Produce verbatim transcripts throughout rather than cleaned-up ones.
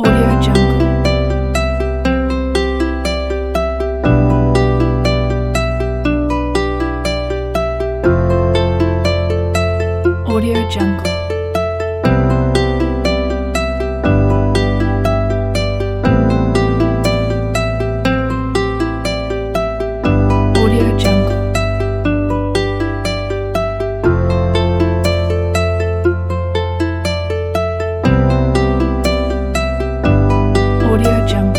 Audio Jungle. Audio Jungle. Audio Jungle. Audio Jungle.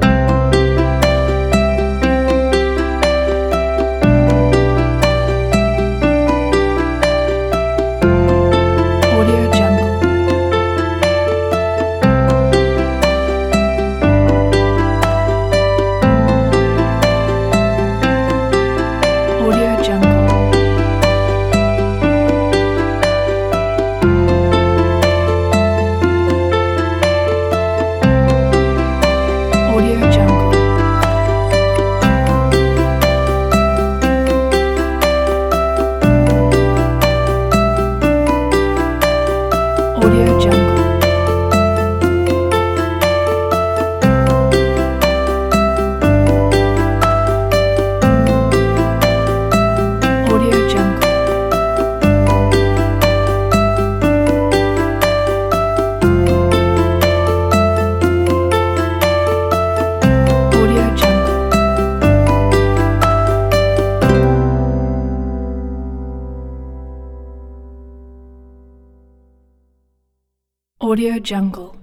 Audio Jungle. Audio Jungle. Audio Jungle. Audio Jungle. Audio Jungle. Audio Jungle. Audio Jungle.